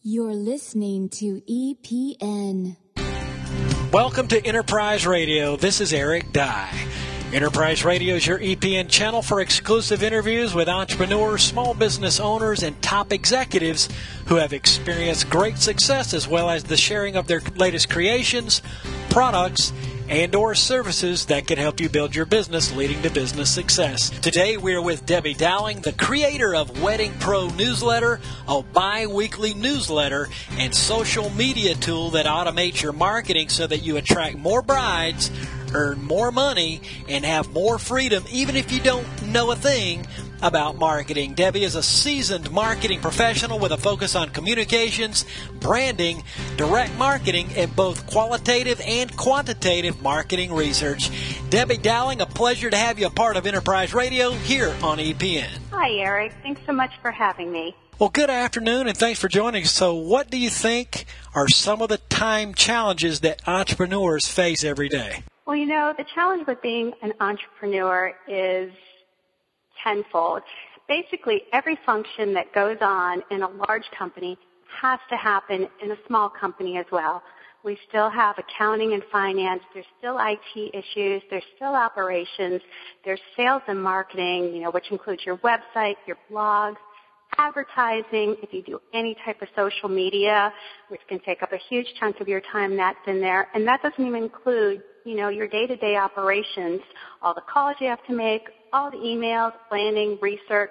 You're listening to EPN. Welcome to Enterprise Radio. This is Eric Dye. Enterprise Radio is your EPN channel for exclusive interviews with entrepreneurs, small business owners, and top executives who have experienced great success, as well as the sharing of their latest creations, products, and/or services that can help you build your business, leading to business success. Today, we are with Debbie Dowling, the creator of Wedding Pro Newsletter, a bi-weekly newsletter and social media tool that automates your marketing so that you attract more brides, earn more money, and have more freedom, even if you don't know a thing about marketing. Debbie is a seasoned marketing professional with a focus on communications, branding, direct marketing, and both qualitative and quantitative marketing research. Debbie Dowling, a pleasure to have you a part of Enterprise Radio here on EPN. Hi, Eric. Thanks so much for having me. Well, good afternoon, and thanks for joining us. So what do you think are some of the time challenges that entrepreneurs face every day? Well, you know, the challenge with being an entrepreneur is tenfold. Basically, every function that goes on in a large company has to happen in a small company as well. We still have accounting and finance. There's still IT issues. There's still operations. There's sales and marketing, which includes your website, your blogs, advertising. If you do any type of social media, which can take up a huge chunk of your time, that's in there. And that doesn't even include, your day-to-day operations, all the calls you have to make, all the emails, planning, research.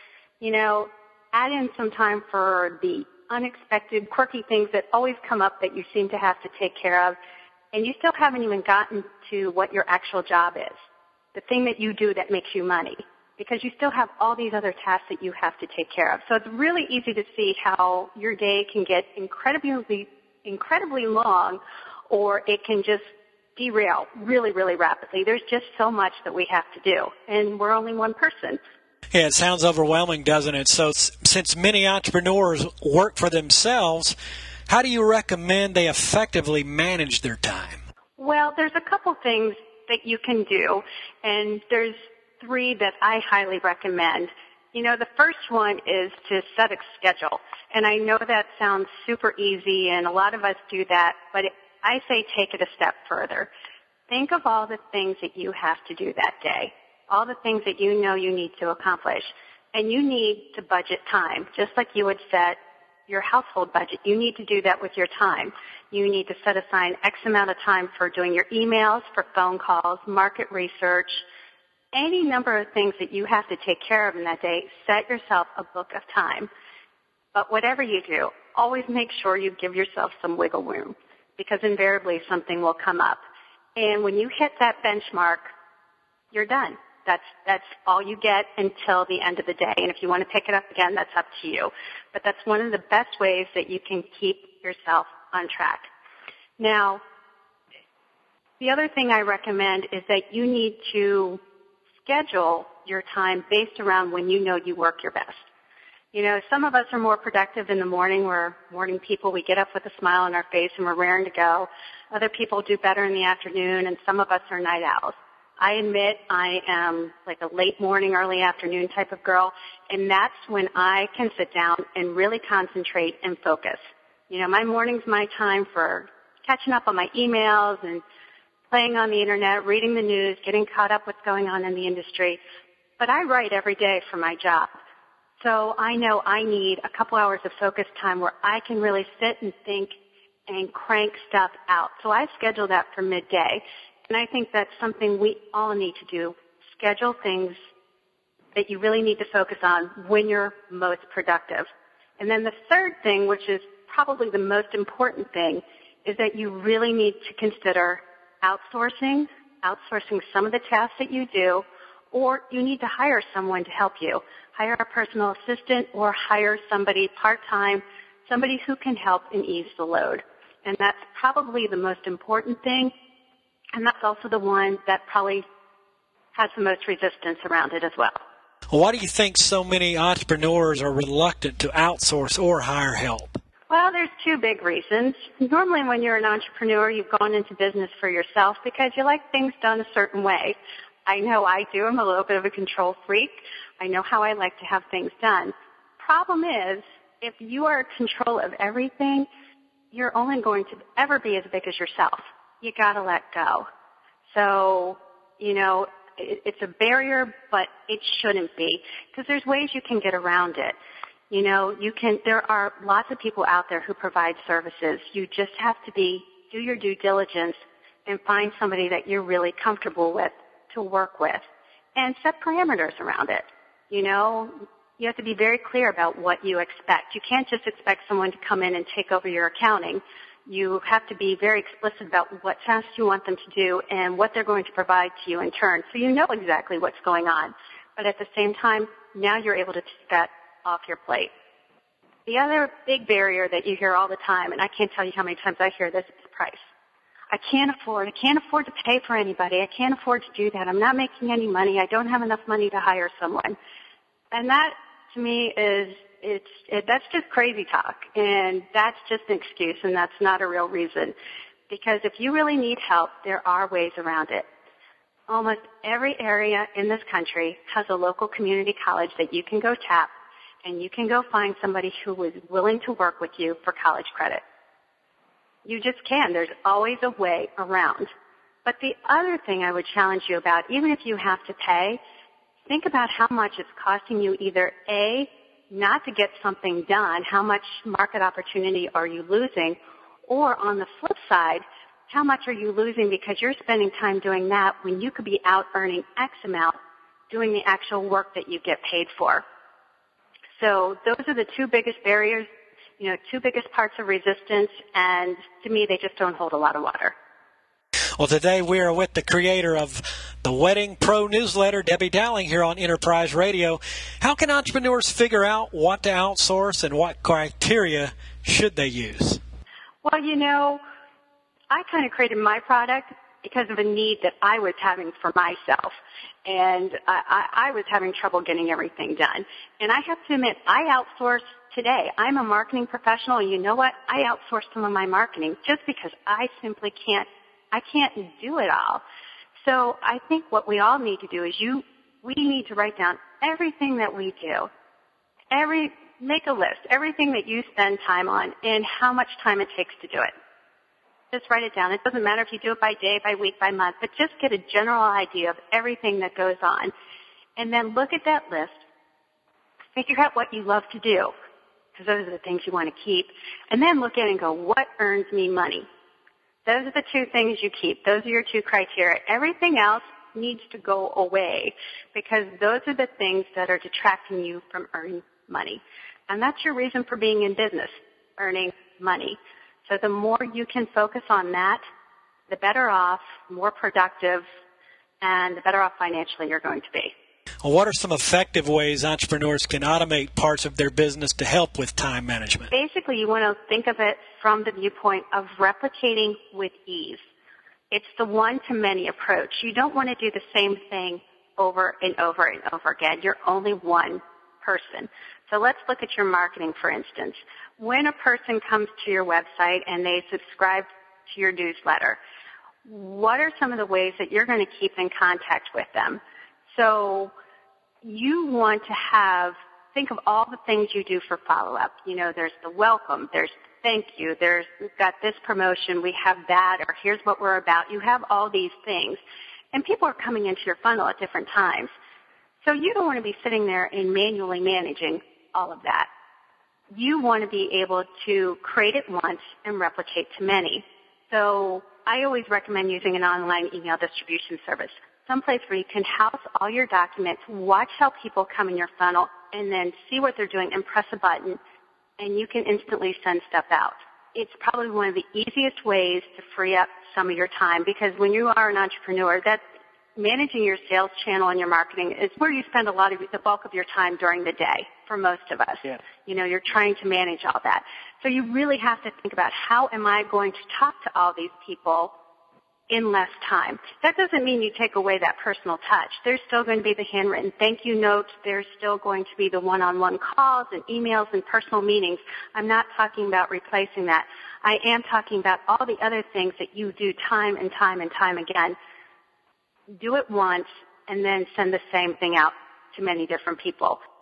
Add in some time for the unexpected, quirky things that always come up that you seem to have to take care of, and you still haven't even gotten to what your actual job is, the thing that you do that makes you money, because you still have all these other tasks that you have to take care of. So it's really easy to see how your day can get incredibly long, or it can just derail really, really rapidly. There's just so much that we have to do, and we're only one person. Yeah, it sounds overwhelming, doesn't it? So since many entrepreneurs work for themselves, how do you recommend they effectively manage their time? Well, there's a couple things that you can do, and there's three that I highly recommend. The first one is to set a schedule, and I know that sounds super easy, and a lot of us do that, but I say take it a step further. Think of all the things that you have to do that day, all the things that you know you need to accomplish. And you need to budget time, just like you would set your household budget. You need to do that with your time. You need to set aside X amount of time for doing your emails, for phone calls, market research, any number of things that you have to take care of in that day. Set yourself a book of time. But whatever you do, always make sure you give yourself some wiggle room, because invariably something will come up. And when you hit that benchmark, you're done. That's all you get until the end of the day. And if you want to pick it up again, that's up to you. But that's one of the best ways that you can keep yourself on track. Now, the other thing I recommend is that you need to schedule your time based around when you know you work your best. Some of us are more productive in the morning. We're morning people. We get up with a smile on our face and we're raring to go. Other people do better in the afternoon, and some of us are night owls. I admit I am like a late morning, early afternoon type of girl, and that's when I can sit down and really concentrate and focus. My morning's my time for catching up on my emails and playing on the internet, reading the news, getting caught up what's going on in the industry. But I write every day for my job. So I know I need a couple hours of focus time where I can really sit and think and crank stuff out. So I schedule that for midday. And I think that's something we all need to do. Schedule things that you really need to focus on when you're most productive. And then the third thing, which is probably the most important thing, is that you really need to consider outsourcing some of the tasks that you do, or you need to hire someone to help you. Hire a personal assistant or hire somebody part-time, somebody who can help and ease the load. And that's probably the most important thing, and that's also the one that probably has the most resistance around it as well. Why do you think so many entrepreneurs are reluctant to outsource or hire help? Well, there's two big reasons. Normally when you're an entrepreneur, you've gone into business for yourself because you like things done a certain way. I know I do. I'm a little bit of a control freak. I know how I like to have things done. Problem is, if you are in control of everything, you're only going to ever be as big as yourself. You got to let go. So, it's a barrier, but it shouldn't be, because there's ways you can get around it. There are lots of people out there who provide services. You just have to do your due diligence and find somebody that you're really comfortable with to work with and set parameters around it. You have to be very clear about what you expect. You can't just expect someone to come in and take over your accounting. You have to be very explicit about what tasks you want them to do and what they're going to provide to you in turn, so you know exactly what's going on. But at the same time, now you're able to take that off your plate. The other big barrier that you hear all the time, and I can't tell you how many times I hear this, is price. I can't afford to pay for anybody. I can't afford to do that. I'm not making any money. I don't have enough money to hire someone. And that, to me, that's just crazy talk, and that's just an excuse, and that's not a real reason. Because if you really need help, there are ways around it. Almost every area in this country has a local community college that you can go tap, and you can go find somebody who is willing to work with you for college credit. You just can. There's always a way around. But the other thing I would challenge you about, even if you have to pay, think about how much it's costing you either A, not to get something done, how much market opportunity are you losing, or on the flip side, how much are you losing because you're spending time doing that when you could be out earning X amount doing the actual work that you get paid for. So those are the two biggest barriers, two biggest parts of resistance, and to me, they just don't hold a lot of water. Well, today we are with the creator of the Wedding Pro newsletter, Debbie Dowling, here on Enterprise Radio. How can entrepreneurs figure out what to outsource and what criteria should they use? Well, I kind of created my product because of a need that I was having for myself. And I was having trouble getting everything done. And I have to admit, I outsource today. I'm a marketing professional, and you know what? I outsource some of my marketing just because I simply can't do it all. So I think what we all need to do is we need to write down everything that we do. Make a list, everything that you spend time on and how much time it takes to do it. Just write it down. It doesn't matter if you do it by day, by week, by month, but just get a general idea of everything that goes on. And then look at that list. Figure out what you love to do, because those are the things you want to keep. And then look at it and go, what earns me money? Those are the two things you keep. Those are your two criteria. Everything else needs to go away, because those are the things that are detracting you from earning money. And that's your reason for being in business, earning money. So the more you can focus on that, the better off, more productive, and the better off financially you're going to be. Well, what are some effective ways entrepreneurs can automate parts of their business to help with time management? Basically, you want to think of it from the viewpoint of replicating with ease. It's the one-to-many approach. You don't want to do the same thing over and over and over again. You're only one person. So let's look at your marketing, for instance. When a person comes to your website and they subscribe to your newsletter, what are some of the ways that you're going to keep in contact with them? So you want to think of all the things you do for follow-up. There's the welcome, there's thank you, we've got this promotion, we have that, or here's what we're about. You have all these things. And people are coming into your funnel at different times. So you don't want to be sitting there and manually managing all of that. You want to be able to create it once and replicate to many. So I always recommend using an online email distribution service, someplace where you can house all your documents, watch how people come in your funnel, and then see what they're doing and press a button, and you can instantly send stuff out. It's probably one of the easiest ways to free up some of your time, because when you are an entrepreneur, that's managing your sales channel and your marketing is where you spend the bulk of your time during the day for most of us. Yeah. You're trying to manage all that. So you really have to think about, how am I going to talk to all these people in less time? That doesn't mean you take away that personal touch. There's still going to be the handwritten thank you notes. There's still going to be the one-on-one calls and emails and personal meetings. I'm not talking about replacing that. I am talking about all the other things that you do time and time and time again. Do it once and then send the same thing out to many different people.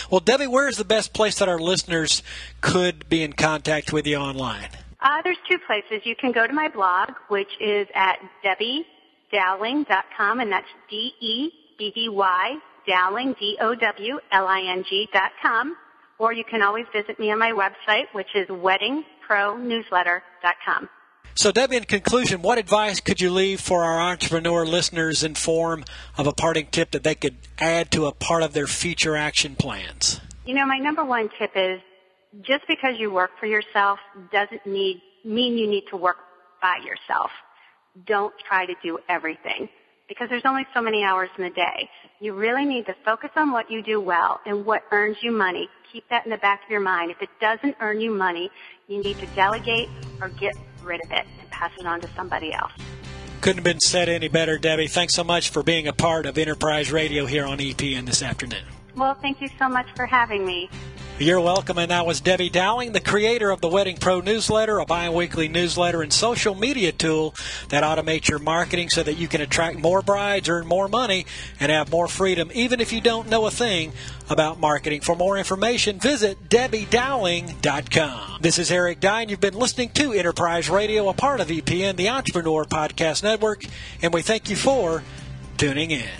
Well, Debbie, where is the best place that our listeners could be in contact with you online? There's two places. You can go to my blog, which is at DebbieDowling.com, and that's D-E-B-B-Y, Dowling, D-O-W-L-I-N-G.com. Or you can always visit me on my website, which is WeddingProNewsletter.com. So, Debbie, in conclusion, what advice could you leave for our entrepreneur listeners in form of a parting tip that they could add to a part of their future action plans? You know, my number one tip is just because you work for yourself doesn't mean you need to work by yourself. Don't try to do everything because there's only so many hours in the day. You really need to focus on what you do well and what earns you money. Keep that in the back of your mind. If it doesn't earn you money, you need to delegate or get rid of it and pass it on to somebody else. Couldn't have been said any better, Debbie. Thanks so much for being a part of Enterprise Radio here on EPN this afternoon. Well, thank you so much for having me. You're welcome, and that was Debbie Dowling, the creator of the Wedding Pro Newsletter, a bi-weekly newsletter and social media tool that automates your marketing so that you can attract more brides, earn more money, and have more freedom, even if you don't know a thing about marketing. For more information, visit DebbieDowling.com. This is Eric Dye, and you've been listening to Enterprise Radio, a part of EPN, the Entrepreneur Podcast Network, and we thank you for tuning in.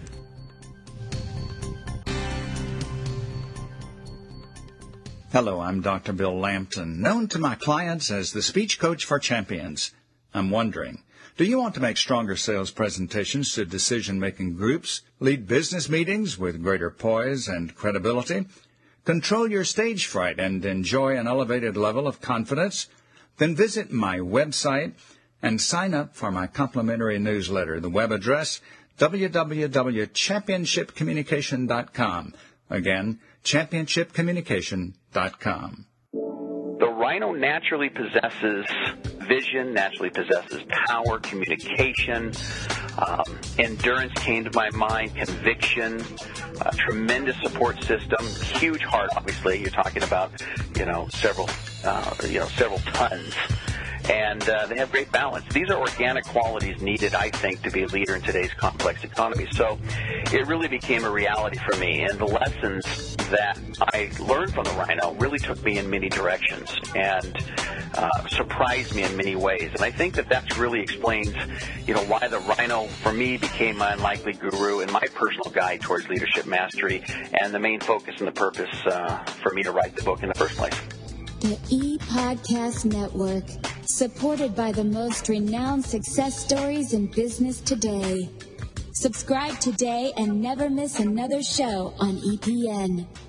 Hello, I'm Dr. Bill Lampton, known to my clients as the speech coach for champions. I'm wondering, do you want to make stronger sales presentations to decision-making groups, lead business meetings with greater poise and credibility, control your stage fright, and enjoy an elevated level of confidence? Then visit my website and sign up for my complimentary newsletter. The web address, www.championshipcommunication.com. Again, championshipcommunication.com. The rhino naturally possesses vision, naturally possesses power, communication, endurance came to my mind, conviction, tremendous support system, huge heart, obviously. You're talking about, several tons. And they have great balance. These are organic qualities needed, I think, to be a leader in today's complex economy. So it really became a reality for me. And the lessons that I learned from the rhino really took me in many directions and surprised me in many ways. And I think that really explains, why the rhino, for me, became my unlikely guru and my personal guide towards leadership mastery and the main focus and the purpose for me to write the book in the first place. The ePodcast Network, supported by the most renowned success stories in business today. Subscribe today and never miss another show on EPN.